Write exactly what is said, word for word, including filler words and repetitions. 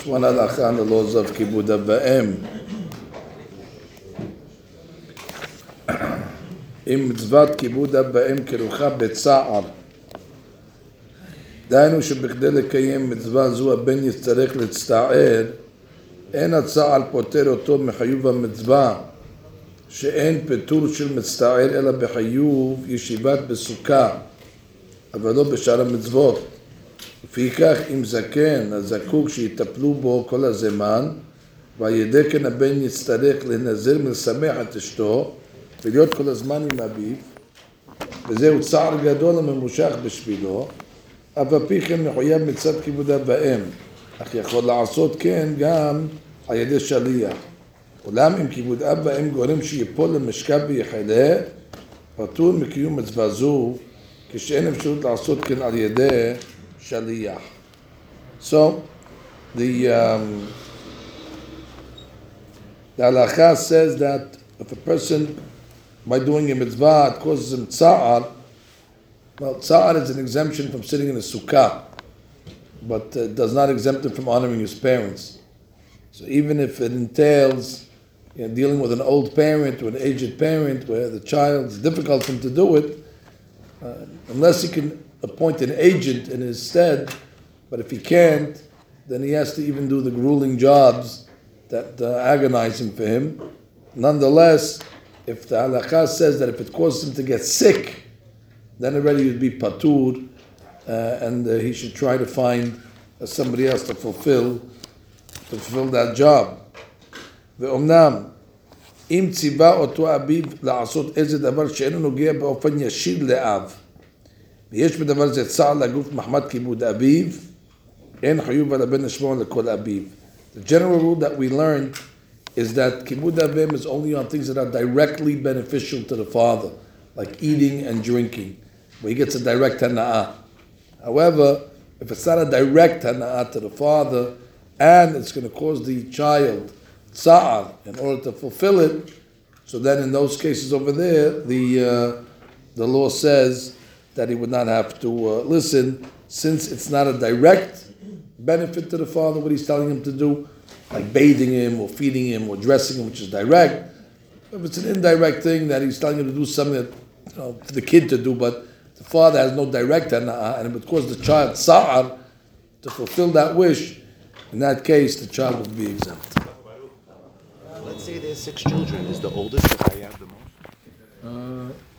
There's one halacha on the laws of kibud av va'em. אם מצוות כיבוד אב ואם כרוכה בצער. דהיינו שבכדי לקיים מצווה זו הבן יצטרך להצטער, אין הצער פוטר אותו מחיוב המצווה, שאין פטור של מצטער אלא בחיוב ישיבת בסוכה, אבל לא בשאר המצוות. לפיכך אם זקן הזקוק שיטפלו בו כל הזמן, ועל ידי כן הבן יצטרך להנזר מלשמח את אשתו, ולהיות כל הזמן עם אביו, וזהו צער גדול הממושך בשבילו, אף על פי כן מחויב מצד כיבוד אב ואם, אך יכול לעשות כן גם על ידי שליח. אולם אם כיבוד אב ואם גורם שיפול למשכב ויחלה, פטור מקיום מצווה זו, כשאין אפשרות לעשות כן על ידי שליח. So, the, um, the halakha says that if a person, by doing a mitzvah, it causes him tsa'ar. Well, tsa'ar is an exemption from sitting in a sukkah, but uh, does not exempt him from honoring his parents. So even if it entails, you know, dealing with an old parent or an aged parent where the child, it's difficult for him to do it, uh, unless he can appoint an agent in his stead, but if he can't, then he has to even do the grueling jobs that are agonizing for him. Nonetheless, if the halakha says that if it causes him to get sick, then already you'd be patur, uh, and uh, he should try to find uh, somebody else to fulfill to fulfill that job. ואומנם, אם ציווה אותו אביו לעשות איזה דבר שאינו נוגע באופן ישיר לאב, ויש בדבר זה צער לגוף מחמת כיבוד אביו, אין חיוב על הבן לשמור לכל אביו. The general rule that we learned is that kibud avim is only on things that are directly beneficial to the father, like eating and drinking, where he gets a direct hana'ah. However, if it's not a direct hana'ah to the father, and it's going to cause the child tsa'ar in order to fulfill it, so then in those cases over there, the uh, the law says that he would not have to uh, listen, since it's not a direct benefit to the father, what he's telling him to do, like bathing him or feeding him or dressing him, which is direct. If it's an indirect thing that he's telling him to do something that, you know, for the kid to do, but the father has no direct hana'ah, and it would cause the child sa'ar to fulfill that wish, in that case the child would be exempt. Let's say there's six children. Is the oldest the chayav the most? Uh,